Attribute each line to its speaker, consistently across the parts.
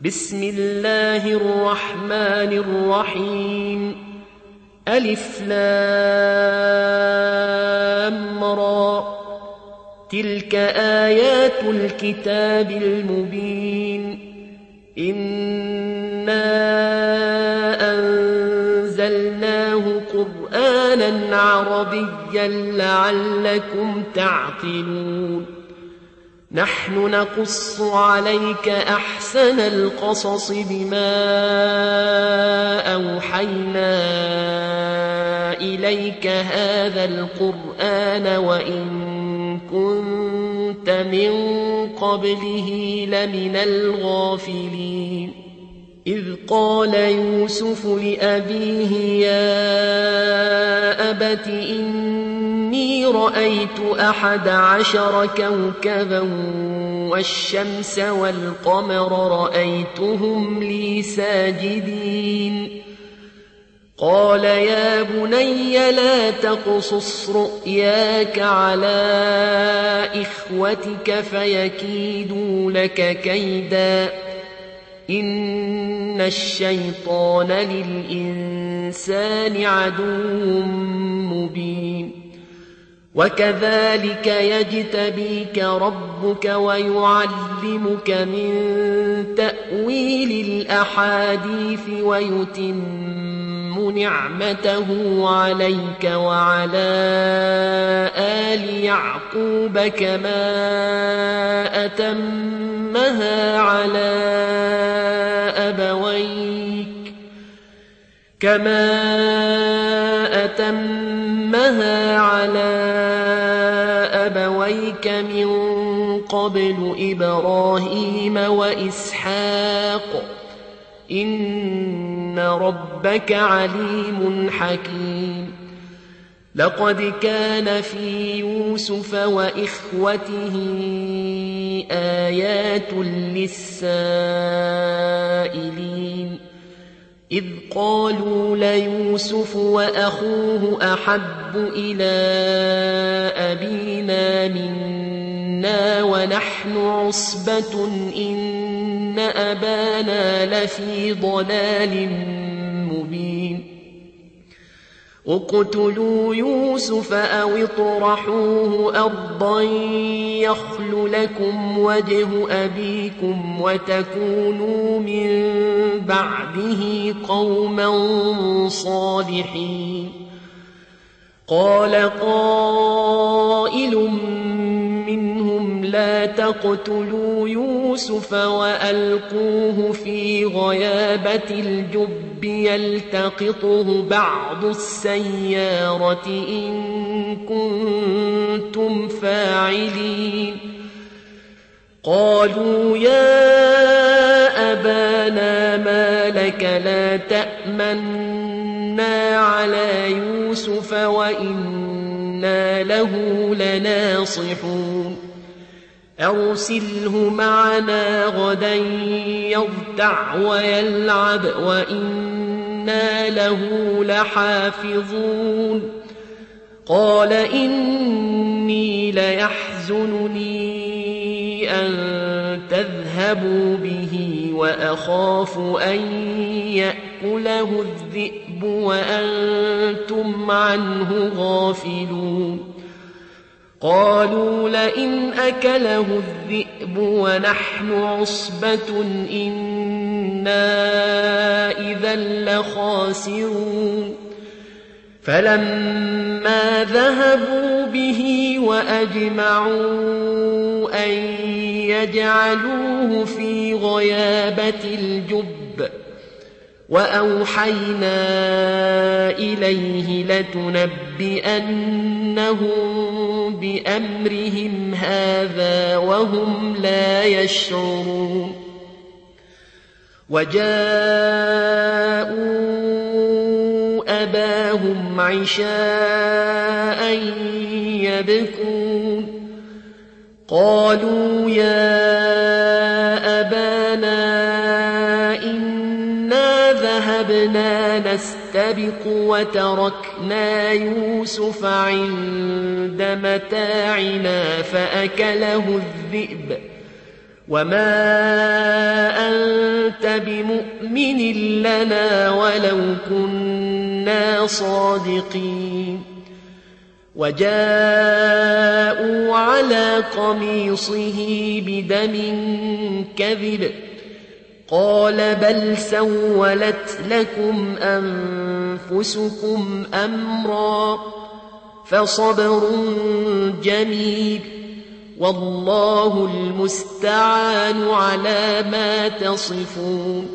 Speaker 1: بسم الله الرحمن الرحيم ألف لام را تلك آيات الكتاب المبين إنا أنزلناه قرآنا عربيا لعلكم تعقلون نحن نقص عليك أحسن القصص بما أوحينا إليك هذا القرآن وإن كنت من قبله لمن الغافلين إذ قال يوسف لأبيه يا أبت إني رأيت 11 كوكبا والشمس والقمر رأيتهم لي ساجدين قال يا بني لا تقصص رؤياك على إخوتك فيكيدوا لك كيدا إن الشيطان للإنسان عدو مبين وكذلك يجتبيك ربك ويعلمك من تأويل الأحاديث ويتم نعمته عليك وعلى آل يعقوب كما أتمها على أبويك من قبل إبراهيم وإسحاق إن ربك عليم حكيم لقد كان في يوسف وإخوته آيات للسائلين إذ قالوا ليوسف وأخوه أحب إلى أبينا منا ونحن عصبة إن أبانا لفي ضلال مبين اقتلوا يوسف أو اطرحوه أرضا يخل لكم وجه أبيكم وتكونوا من بعده قوما صالحين قال قائل منهم لا تقتلوا يوسف وألقوه في غيابة الجب يلتقطه بعض السيارة إن كنتم فاعلين قالوا يا أبانا ما لك لا تأمنا على يوسف وإنا له لناصحون أرسله معنا غدا يرتع ويلعب وإنا له لحافظون قال إني ليحزنني أن تذهبوا به وأخاف أن يأكله الذئب وأنتم عنه غافلون قالوا لئن أكله الذئب ونحن عصبة إنا إذا لخاسرون فلما ذهبوا به وأجمعوا أن يجعلوه في غيابة الجب وأوحينا إليه لتنبئنهم بأمرهم هذا وهم لا يشعرون وجاءوا أباهم عشاء يبكون قالوا يا أبانا إنا ذهبنا نستبق وتركنا يوسف عند متاعنا فأكله الذئب وما أنت بمؤمن لنا ولو كنا صادقين وجاءوا على قميصه بدم كذب قال بل سولت لكم أنفسكم أمرا فصبر جميل والله المستعان على ما تصفون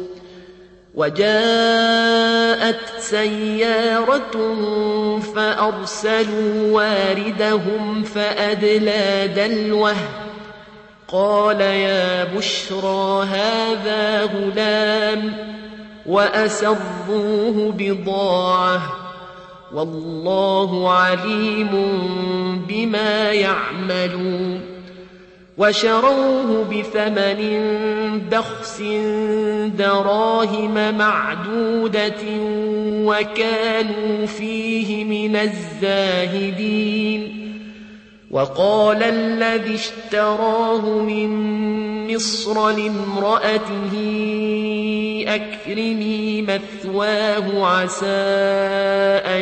Speaker 1: وجاءت سيارة فأرسلوا واردهم فأدلى دلوه قال يا بشرى هذا غلام وأسروه بضاعة والله عليم بما يعملون وشروه بثمن بخس دراهم معدودة وكانوا فيه من الزاهدين وقال الذي اشتراه من مصر لامرأته أكرمي مثواه عسى أن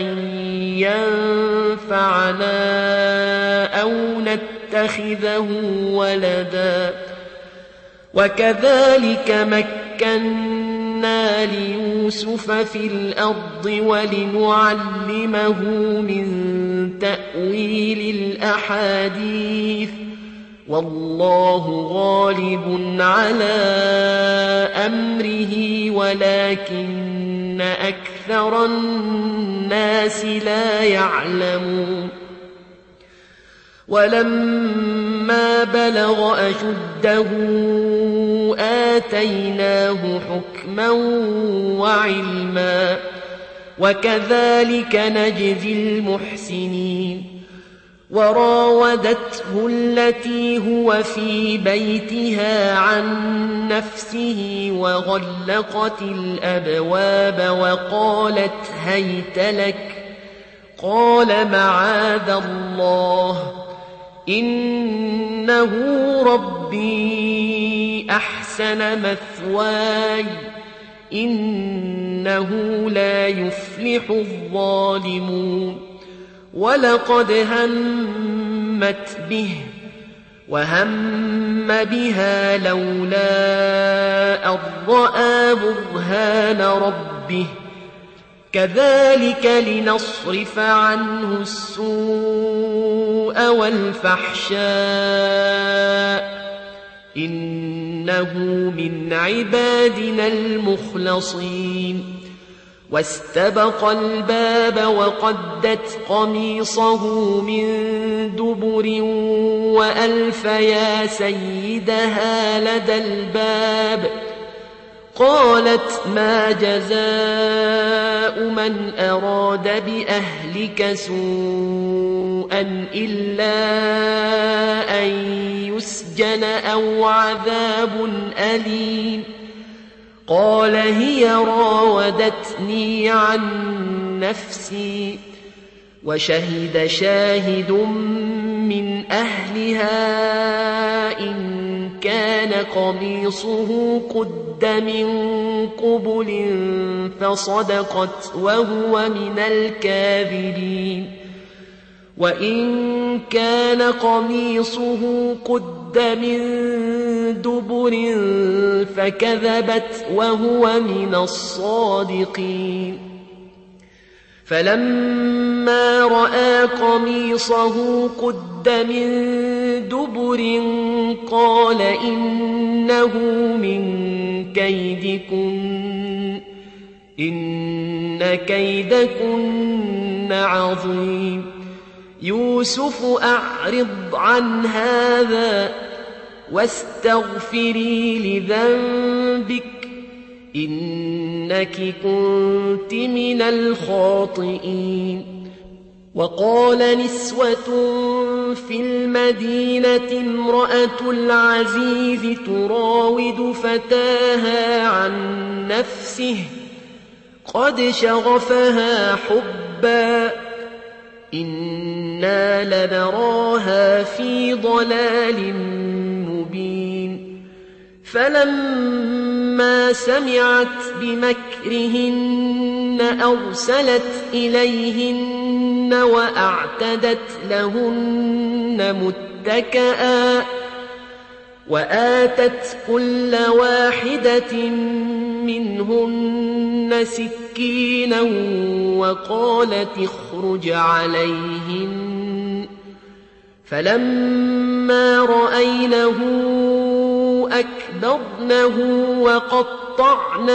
Speaker 1: ينفعنا أو نتخذه ولدا وكذلك مكنا ليوسف في الأرض ولنعلمه من تأويل الأحاديث والله غالب على أمره ولكن أكثر الناس لا يعلمون ولما بلغ أشده آتيناه حكما وعلما وكذلك نجزي المحسنين وراودته التي هو في بيتها عن نفسه وغلقت الأبواب وقالت هيت لك قال معاذ الله إنه ربي أحسن مثواي إنه لا يفلح الظالمون ولقد همت به وهم بها لولا أن رأى برهان ربه كذلك لنصرف عنه السوء والفحشاء إنه من عبادنا المخلصين واستبق الباب وقدت قميصه من دبر وألف يا سيدها لدى الباب قالت ما جزاء من أراد بأهلك سوءا إلا أن يسجن أو عذاب أليم قال هي راودتني عن نفسي وشهد شاهد من أهلها إن كان قميصه قد من قبل فصدقت وهو من الكاذبين وإن كان قميصه قد من دبر فكذبت وهو من الصادقين فلما رأى قميصه قد من دبر قال إنه من كيدكن إن كيدكن عظيم يوسف أعرض عن هذا واستغفري لذنبك إنك كنت من الخاطئين وقال نسوة في المدينة امرأة العزيز تراود فتاها عن نفسه قد شغفها حبا إنا لنراها في ضلال مبين فلما سمعت بمكرهن أرسلت إليهن وأعتدت لهن متكئا وآتت كل واحدة منهن سكينا وقالت اخرج عليهن فلما رأينه أكبرنه وقطعن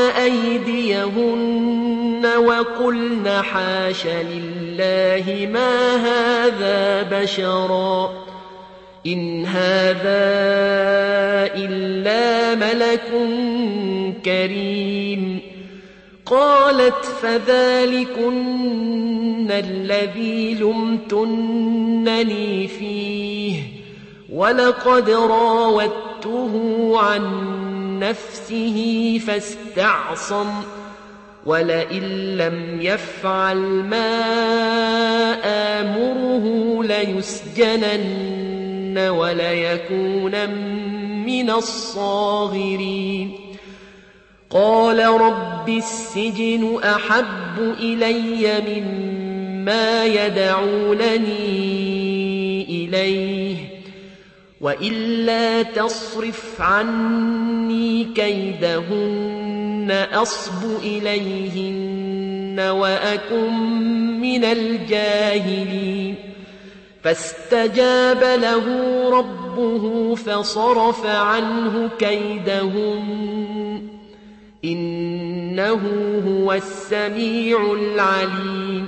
Speaker 1: أيديهن وقلن حاش لله ما هذا بشرا إن هذا إلا ملك كريم قالت فذلكن الذي لمتنني فيه ولقد راودته عن نفسه فاستعصم ولئن لم يفعل ما آمره ليسجنن وليكون من الصاغرين قال رب السجن أحب إلي مما يدعونني إليه وإلا تصرف عني كيدهن أصب إليهن وأكن من الجاهلين فاستجاب له ربه فصرف عنه كيدهن إنه هو السميع العليم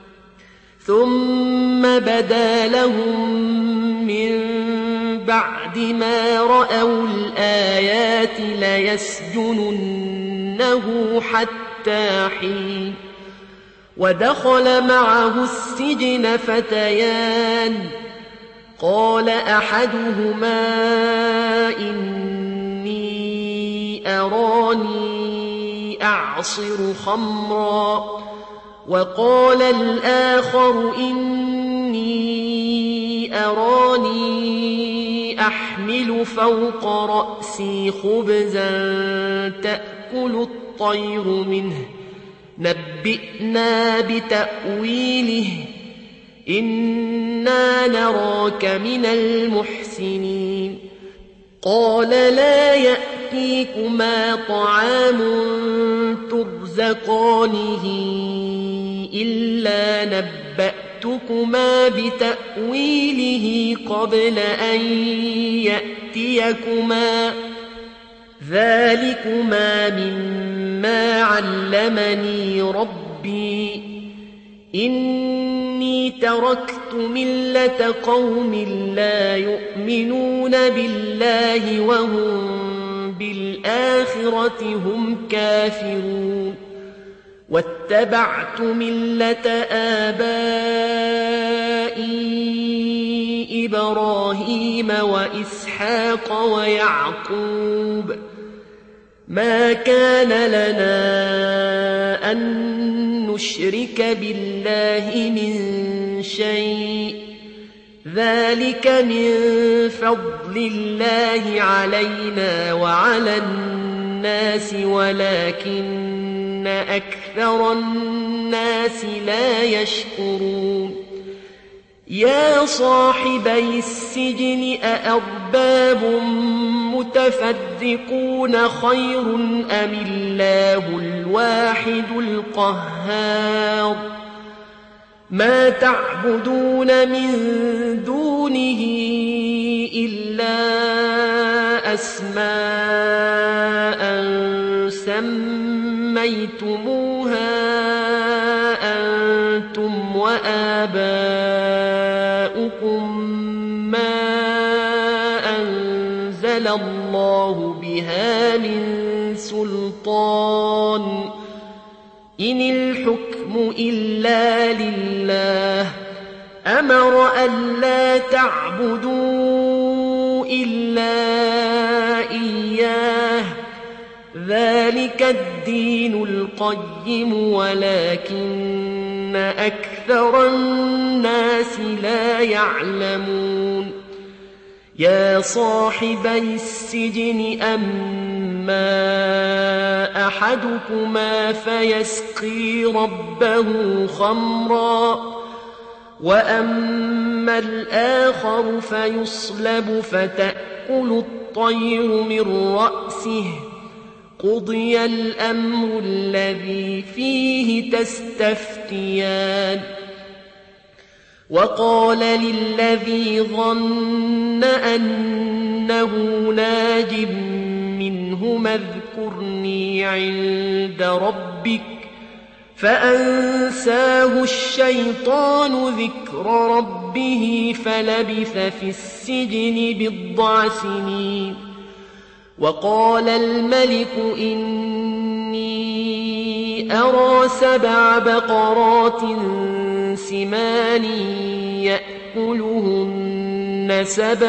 Speaker 1: ثم بدا لهم من بعد ما رأوا الآيات ليسجننه حتى حين ودخل معه السجن فتيان قال أحدهما إني أراني أعصر خمرا وقال الآخر إني أراني أحمل فوق رأسي خبزا تأكل الطير منه نبئنا بتأويله إنا نراك من المحسنين قال لا يأتيكما طعام ترزقانه إلا نبأتكما بتأويله قبل أن يأتيكما ذلكما مما علمني ربي إني تركت ملة قوم لا يؤمنون بالله وهم بالآخرة هم كافرون واتبعت ملة آبائي إبراهيم وإسحاق ويعقوب ما كان لنا أن نشرك بالله من شيء ذلك من فضل الله علينا وعلى الناس ولكن أكثر الناس لا يشكرون يا صاحبي السجن أأرباب متفرقون خير أم الله الواحد القهار ما تعبدون من دونه إلا أسماء سميتموها أنتم وآباؤكم ما أنزل الله بها من سلطان إن الحكم إلا لله أمر ألا تعبدوا إلا إياه ذلك الدين القيم ولكن أكثر الناس لا يعلمون يا صاحبي السجن أما أحدكما فيسقي ربه خمرا وأما الآخر فيصلب فتأكل الطير من رأسه قضي الأمر الذي فيه تستفتيان وقال للذي ظن أنه ناج منهما اذكرني عند ربك فأنساه الشيطان ذكر ربه فلبث في السجن 10 سنين وقال الملك إني أرى 7 بقرات سمان يأكلهن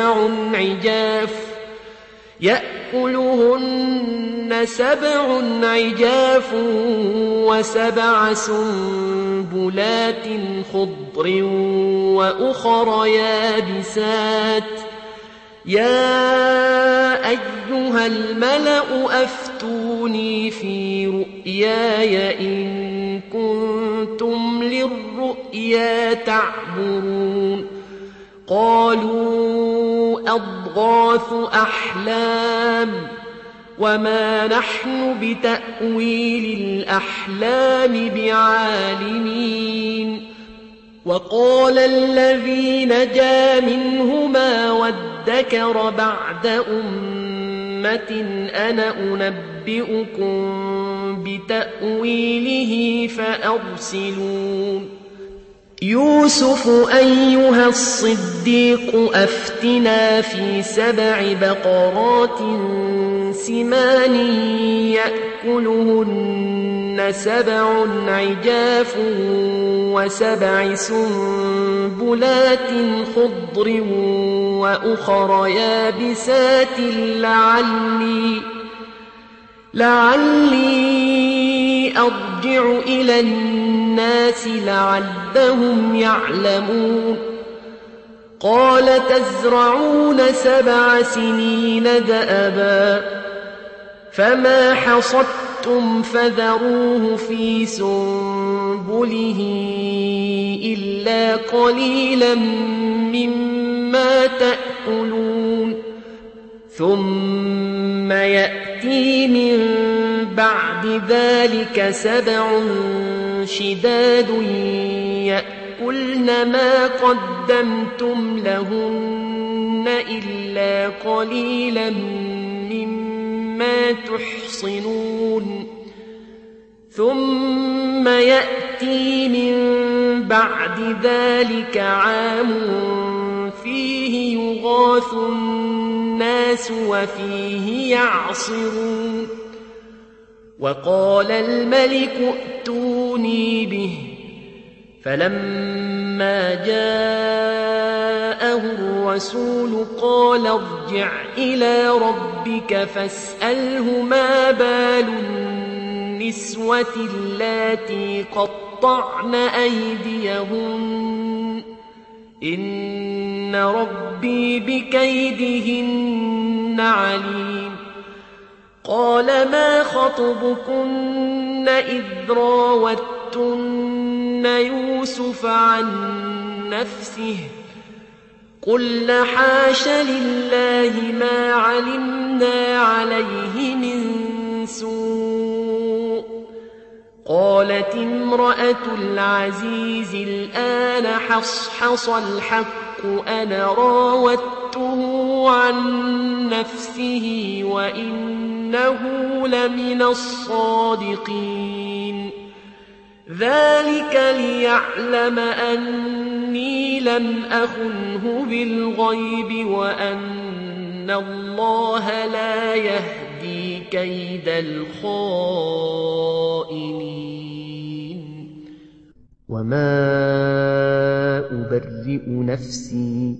Speaker 1: سبع عجاف و7 سنبلات خضر وأخر يابسات يا أيها الملأ أفتوني في رؤياي إن كنتم للرؤيا تعبرون قالوا أضغاث أحلام وما نحن بتأويل الأحلام بعالمين وقال الذي نجا منهما وادكر بعد أمة أنا أنبئكم بتأويله فأرسلون يوسف أيها الصديق أفتنا في 7 بقرات سمان يأكلهن 7 عجاف و7 سنبلات خضر وأخر يابسات لعلي أرجع إلى الناس لعلهم يعلمون قال تزرعون 7 سنين دأبا فما حصدتم فذروه في سنبله إلا قليلا مما تأكلون ثم يأتي من بعد ذلك 7 شداد يأكلن ما قدمتم لهن إلا قليلا مما تحصنون ثم يأتي من بعد ذلك عام فيه يغاث الناس وفيه يعصرون وقال الملك ائتوني به فلما جاءه الرسول قال ارجع إلى ربك فاسأله ما بال النسوة اللاتي قطعن أيديهن إن ربي بكيدهن عليم قال ما خطبكن إذ راوتن يوسف عن نفسه قلن حاش لله ما علمنا عليه من سوء قالت امرأة العزيز الآن حصحص الحق أنا راودته عن نفسه وإنه لمن الصادقين ذلك ليعلم أني لم أخنه بالغيب وأن الله لا يهدي كيد الخائنين
Speaker 2: وما أبرئ نفسي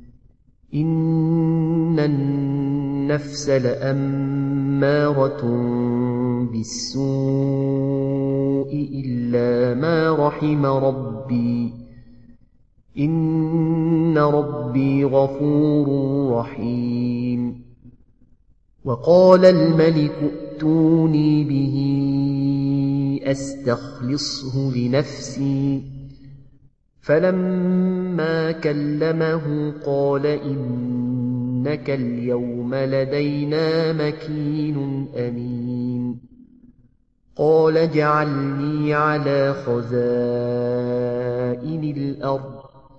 Speaker 2: إن النفس لأمارة بالسوء إلا ما رحم ربي إن إن ربي غفور رحيم. وقال الملك ائتوني به أستخلصه لنفسي. فلما كلمه قال إنك اليوم لدينا مكين أمين. قال اجعلني على خزائن الأرض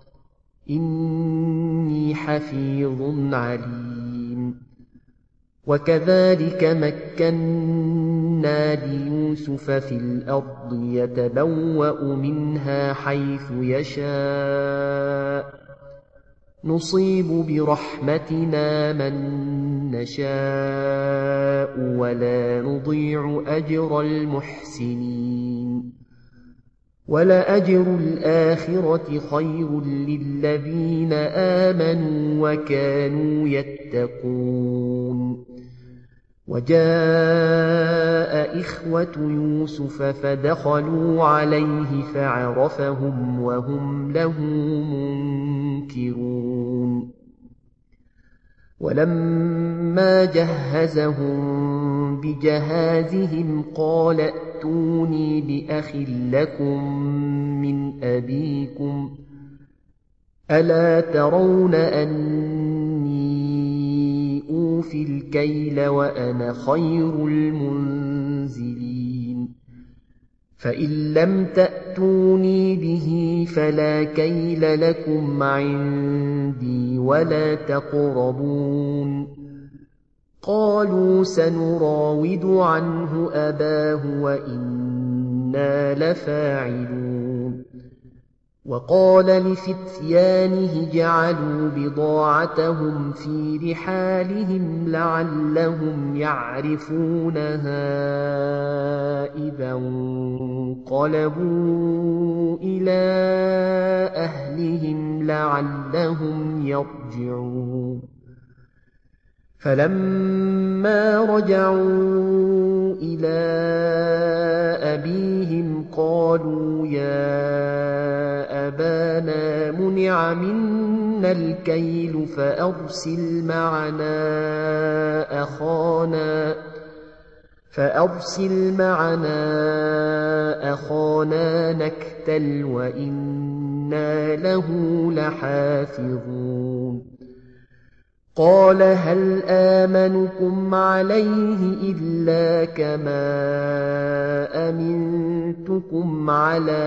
Speaker 2: إني حفيظ عليم. وكذلك مكنا ليوسف في الأرض يتبوأ منها حيث يشاء نصيب برحمتنا من نشاء ولا نضيع أجر المحسنين. ولأجر الآخرة خير للذين آمنوا وكانوا يتقون. وجاء إخوة يوسف فدخلوا عليه فعرفهم وهم له منكرون. ولما جهزهم بجهازهم قال ائتوني بأخ لكم من أبيكم ألا ترون أني أوفي الكيل وأنا خير المنزلين. فإن لم تأتوني به فلا كيل لكم عندي ولا تقربون. قالوا سنراود عنه أباه وإنا لفاعلون. وقال لفتيانه جعلوا بضاعتهم في رحالهم لعلهم يعرفونها إذا انقلبوا إلى أهلهم لعلهم يرجعون. فلما رجعوا إلى أبيهم قالوا يا أبانا منع منا الكيل فأرسل معنا أخانا نكتل وإنا له لحافظون. قال هل آمنكم عليه إلا كما أمنتكم على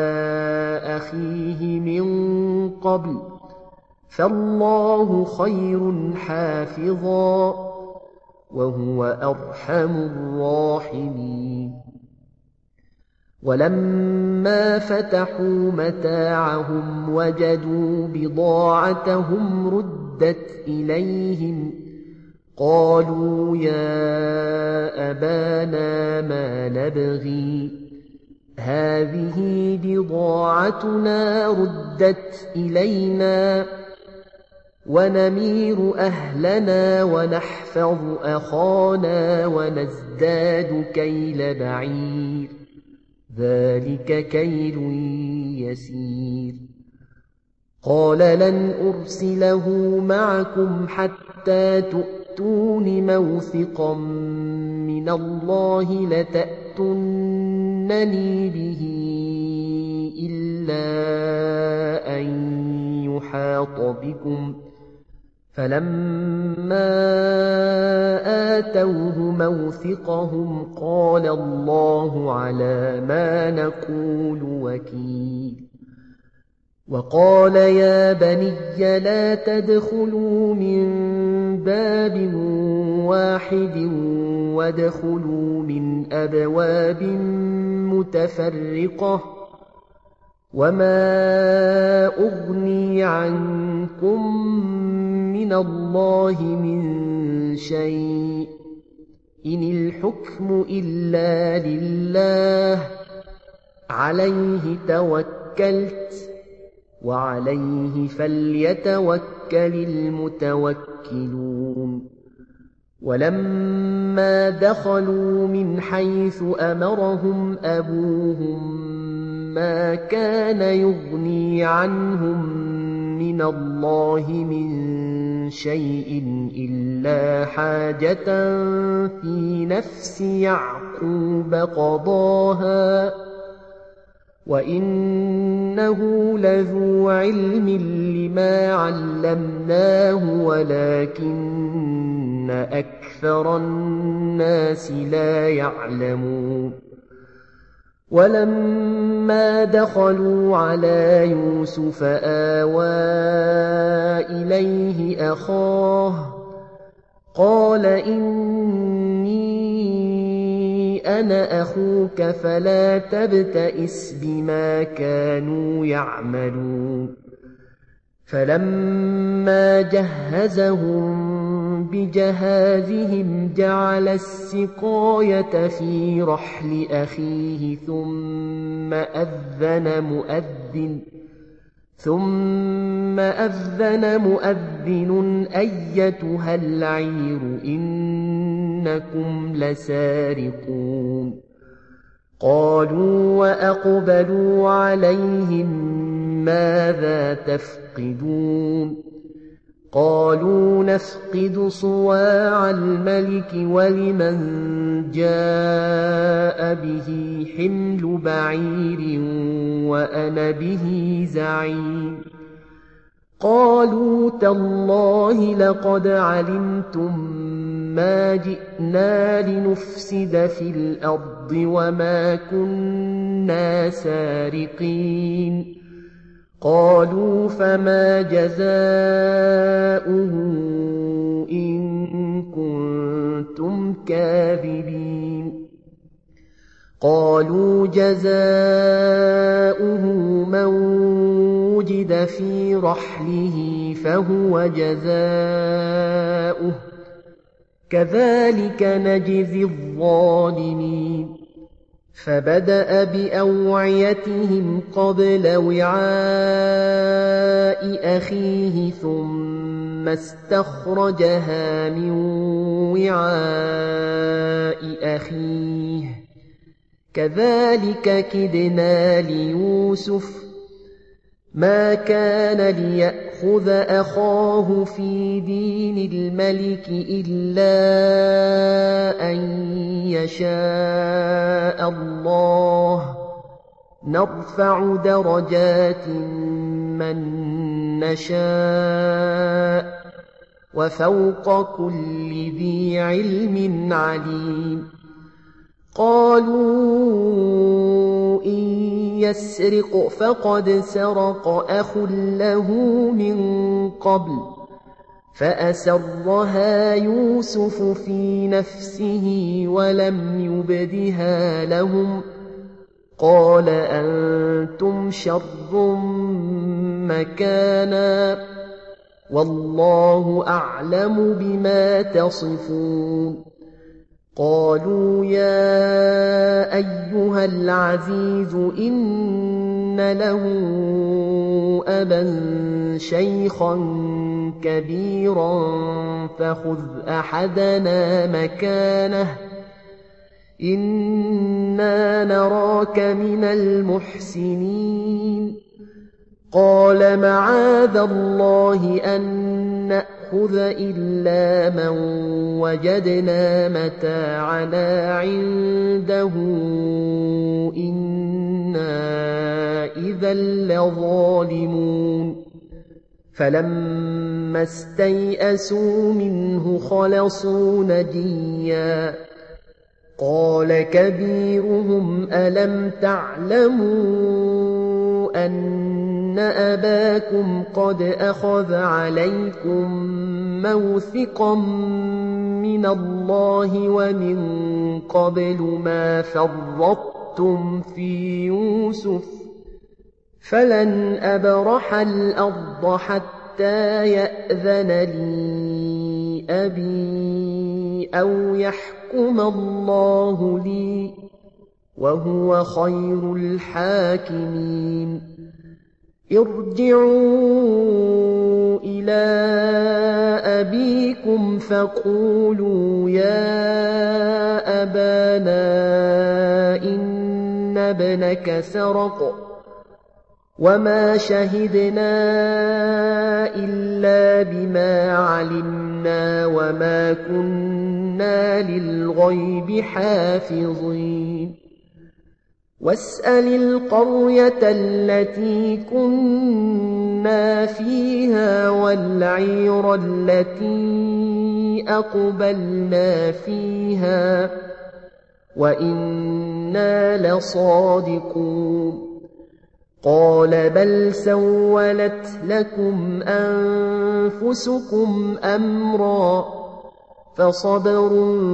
Speaker 2: أخيه من قبل فالله خير حافظا وهو أرحم الراحمين. ولما فتحوا متاعهم وجدوا بضاعتهم ردت إليهم قالوا يا أبانا ما نبغي هذه بضاعتنا ردت إلينا ونمير أهلنا ونحفظ أخانا ونزداد كيل بعير ذلك كيل يسير. قال لن أرسله معكم حتى تؤتون موثقا من الله لتأتونني به إلا أن يحاط بكم. فلما آتوه موثقهم قال الله على ما نقول وكيل. وقال يا بني لا تدخلوا من باب واحد وادخلوا من أبواب متفرقة وما أغني عنكم من الله من شيء إن الحكم إلا لله عليه توكلت وعليه فليتوكل المتوكلون. ولما دخلوا من حيث أمرهم أبوهم ما كان يغني عنهم من مِّنَ اللَّهِ مِن شَيْءٍ إِلَّا حَاجَةً فِي نَفْسِ يَعْقُوبَ قَضَاهَا وَإِنَّهُ لَذُو عِلْمٍ لِّمَا عَلَّمْنَاهُ وَلَٰكِنَّ أَكْثَرَ النَّاسِ لَا يَعْلَمُونَ وَلَمَّا دَخَلُوا عَلَىٰ يُوسُفَ آوَىٰ إِلَيْهِ أَخَاهُ قَالَ إِنِّي أَنَا أَخُوكَ فَلَا تَبْتَئِسْ بِمَا كَانُوا يَعْمَلُونَ فَلَمَّا جَهَّزَهُم بِجَهَازِهِمْ جَعَلَ السِّقَايَةَ فِي رَحْلِ أَخِيهِ ثُمَّ أَذَّنَ مُؤَذِّنٌ أَيَّتُهَا الْعِيرُ إِنَّكُمْ لَسَارِقُونَ قَالُوا وَأَقْبَلُوا عَلَيْهِم مَّاذَا تَفْقِدُونَ قَالُوا نَفْقِدُ صُوَاعَ الْمَلِكِ وَلِمَن جَاءَ بِهِ حِمْلُ بَعِيرٍ وَأَنَا بِهِ زَعِيمٌ قَالُوا تَاللَّهِ لَقَدْ عَلِمْتُم مَّا جِئْنَا لِنُفْسِدَ فِي الْأَرْضِ وَمَا كُنَّا سَارِقِينَ قَالُوا فَمَا جَزَاؤُهُ إِن كُنتُمْ كَاذِبِينَ قَالُوا جَزَاؤُهُ مَن وُجِدَ فِي رَحْلِهِ فَهُوَ جَزَاؤُهُ كَذَٰلِكَ نَجْزِي الظَّالِمِينَ فَبَدَأَ بِأَوْعِيَتِهِمْ قَبْلَ وِعَاءِ أَخِيهِ ثُمَّ اسْتَخْرَجَهَا مِن وِعَاءِ أَخِيهِ كَذَٰلِكَ كِدْنَا لِيُوسُفَ مَا كَانَ لِيَأْخُذَ أَخَاهُ فِي دِينِ الْمَلِكِ إِلَّا أَن يَشَاءَ اللَّهُ نَرْفَعُ دَرَجَاتٍ مَّن نَّشَاءُ وَفَوْقَ كُلِّ ذِي عِلْمٍ عَلِيمٌ قَالُوا إِن يَسْرِقْ فَقَدْ سَرَقَ أَخٌ لَّهُ مِن قَبْلُ فَأَسَرَّهَا يُوسُفُ فِي نَفْسِهِ وَلَمْ يُبْدِهَا لَهُمْ قَالَ أَنتُمْ شَرٌّ مَّكَانًا وَاللَّهُ أَعْلَمُ بِمَا تَصِفُونَ قَالُوا يَا أَيُّهَا الْعَزِيزُ إِنَّ لَهُ أَبًا شَيْخًا كَبِيرًا فَخُذْ أَحَدَنَا مَكَانَهُ إِنَّا نَرَاكَ مِنَ الْمُحْسِنِينَ قَالَ مَعَاذَ اللَّهِ أَن نَّأْخُذَ إِلَّا مَن وَجَدْنَا مَتَاعَنَا عِندَهُ إِنَّا إِذًا لَّظَالِمُونَ فَلَمَّا اسْتَيْأَسُوا مِنْهُ خَلَصُوا نَجِيًّا قَالَ كَبِيرُهُمْ أَلَمْ تَعْلَمُوا أَنَّ أَبَاكُمْ قَدْ أَخَذَ عَلَيْكُم مَّوْثِقًا مِّنَ اللَّهِ وَمِن قَبْلُ مَا فَرَّطتُمْ فِي يُوسُفَ فَلَنْ أَبْرَحَ الْأَرْضَ حَتَّىٰ يَأْذَنَ لِي أَبِي أَوْ يَحْكُمَ اللَّهُ لِي وَهُوَ خَيْرُ الْحَاكِمِينَ ارْجِعُوا إِلَىٰ أَبِيكُمْ فَقُولُوا يَا أَبَانَا إِنَّ ابْنَكَ سَرَقَ وما شهدنا إلا بما علمنا وما كنا للغيب حافظين واسأل القرية التي كنا فيها والعير التي أقبلنا فيها وإنا لصادقون قال بل سولت لكم أنفسكم أمرا فصبر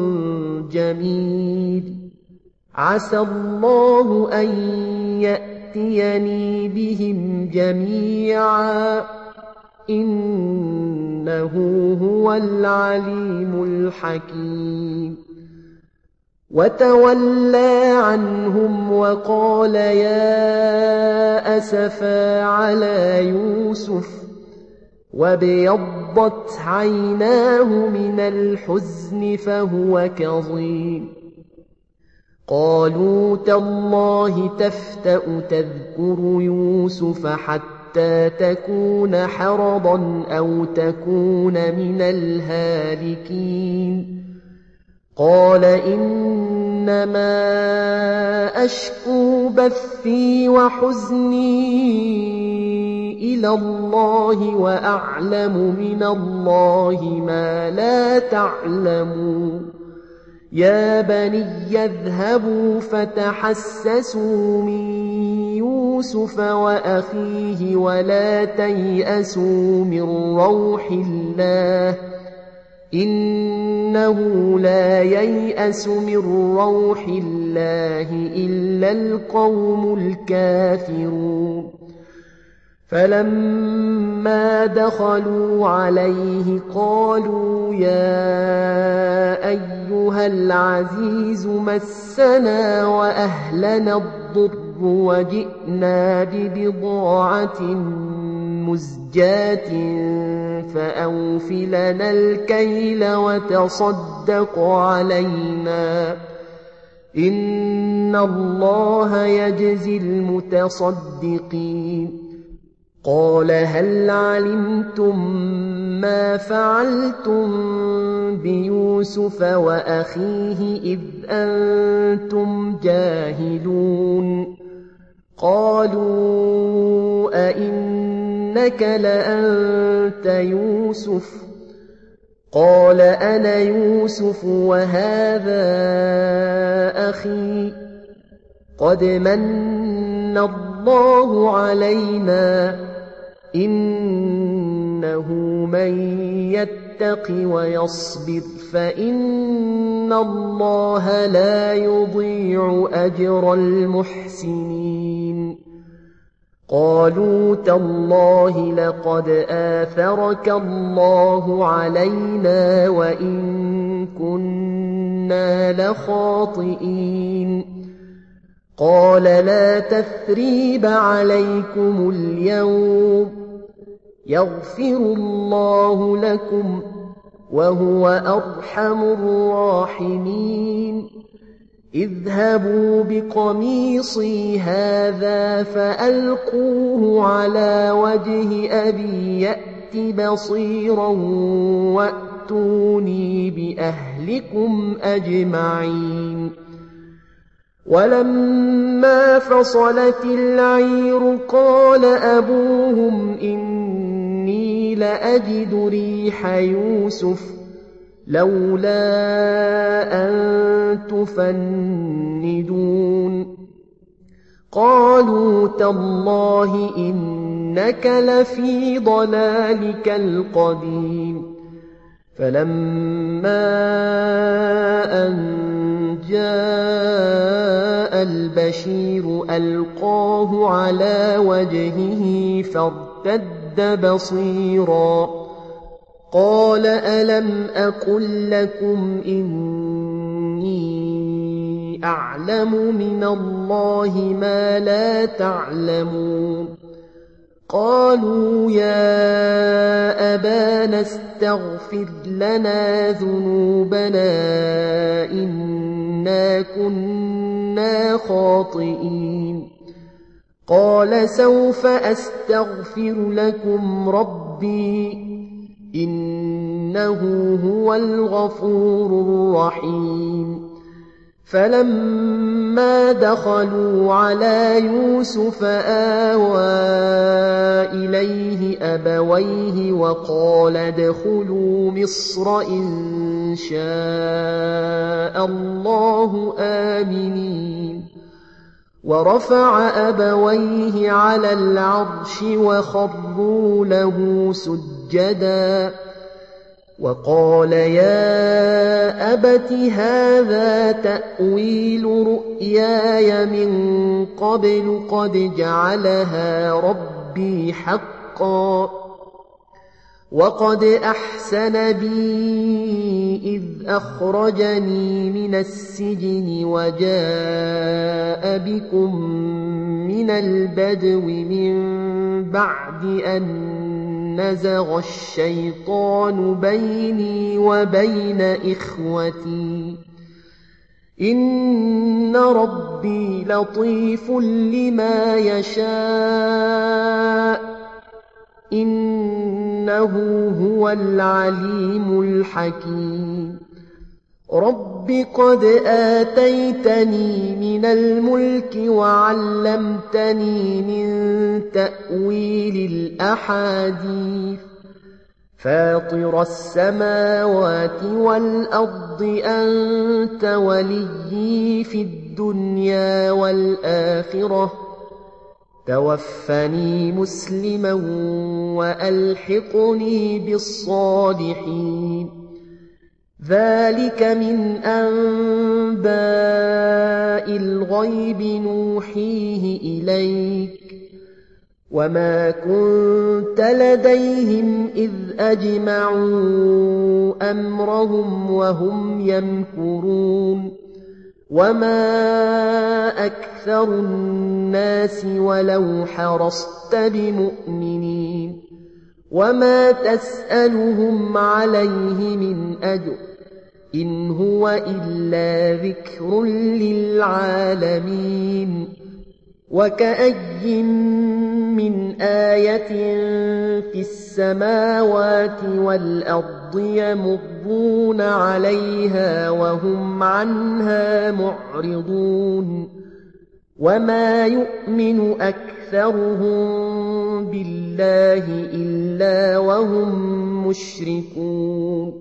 Speaker 2: جميل عسى الله أن يأتيني بهم جميعا إنه هو العليم الحكيم وتولى عنهم وقال يا أسفا على يوسف وابيضت عيناه من الحزن فهو كظيم قالوا تالله تفتأ تذكر يوسف حتى تكون حرضا أو تكون من الهالكين قال إنما أشكو بثي وحزني إلى الله وأعلم من الله ما لا تعلمون يا بني اذهبوا فتحسسوا من يوسف وأخيه ولا تيأسوا من روح الله إنه لا ييأس من روح الله إلا القوم الكافرون فلما دخلوا عليه قالوا يا أيها العزيز مسنا وأهلنا الضر وجئنا ببضاعة مزجاة فأوف لنا الكيل وتصدق علينا إن الله يجزي المتصدقين قال هل علمتم ما فعلتم بيوسف وأخيه إذ أنتم جاهلون قالوا أئنك لأنت يوسف قال أنا يوسف وهذا أخي قد من الله علينا إنه من يتق ويصبر فإن الله لا يضيع أجر المحسنين قالوا تالله لقد آثرك الله علينا وإن كنا لخاطئين قال لا تثريب عليكم اليوم يغفر الله لكم وهو أرحم الراحمين اذهبوا بقميصي هذا فألقوه على وجه أبي يأت بصيرا وأتوني بأهلكم أجمعين ولما فصلت العير قال أبوهم إني لأجد ريح يوسف لولا أن تفندون قالوا تالله إنك لفي ضلالك القديم فلما أن جاء البشير ألقاه على وجهه فارتد بصيرا قال ألم أقل لكم إني أعلم من الله ما لا تعلمون قالوا يا أبانا استغفر لنا ذنوبنا إنا كنا خاطئين قال سوف أستغفر لكم ربي إنه هو الغفور الرحيم فلما دخلوا على يوسف آوى إليه أبويه وقال ادخلوا مصر إن شاء الله آمنين ورفع أبويه على العرش وخروا له سجدا وقال يا أبت هذا تأويل رؤياي من قبل قد جعلها ربي حقا وقد أحسن بي إذ أخرجني من السجن وجاء بكم من البدو من بعد أن نزغ الشيطان بيني وبين إخوتي إن ربي لطيف لما يشاء إنه هو العليم الحكيم رب قد آتيتني من الملك وعلمتني من تأويل الأحاديث فاطر السماوات والأرض أنت وليي في الدنيا والآخرة توفني مسلما وألحقني بالصالحين ذلك من أنباء الغيب نوحيه إليك وما كنت لديهم إذ أجمعوا أمرهم وهم يمكرون وما أكثر الناس ولو حرصت بمؤمنين وما تسألهم عليه من أجر إن هو إلا ذكر للعالمين وكأي من آية في السماوات والأرض يمرون عليها وهم عنها معرضون وما يؤمن أكثرهم بالله إلا وهم مشركون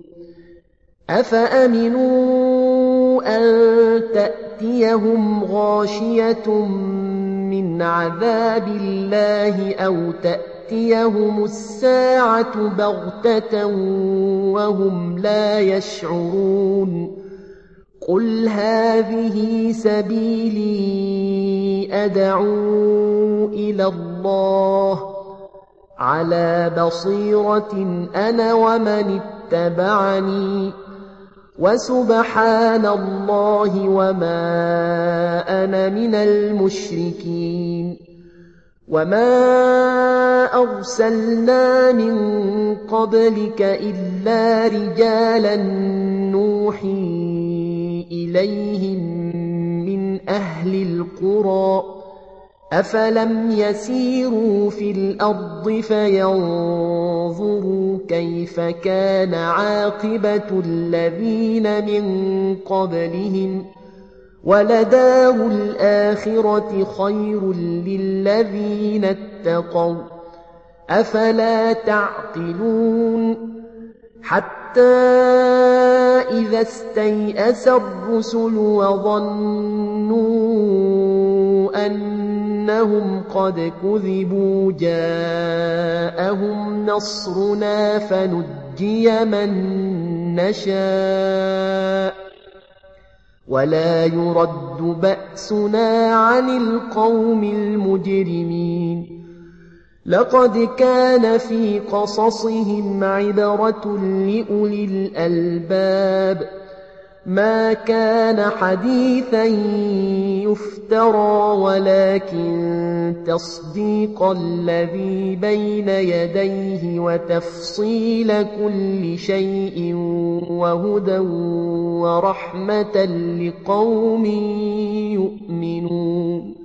Speaker 2: أفأمنوا أن تأتيهم غاشية من عذاب الله أو تأتيهم الساعة بغتة وهم لا يشعرون قل هذه سبيلي أدعو إلى الله على بصيرة أنا ومن اتبعني وسبحان الله وما أنا من المشركين وما أرسلنا من قبلك إلا رجالا نوحي إليهم من أهل القرى أفلم يسيروا في الأرض فينظروا كيف كان عاقبة الذين من قبلهم ولدار الآخرة خير للذين اتقوا أفلا تعقلون حتى إذا استيأس الرسل وظنوا أنهم قد كذبوا جاءهم نصرنا فنجي من نشاء ولا يرد بأسنا عن القوم المجرمين لقد كان في قصصهم عبرة لأولي الألباب ما كان حديثا يفترى ولكن تصديق الذي بين يديه وتفصيل كل شيء وهدى ورحمة لقوم يؤمنون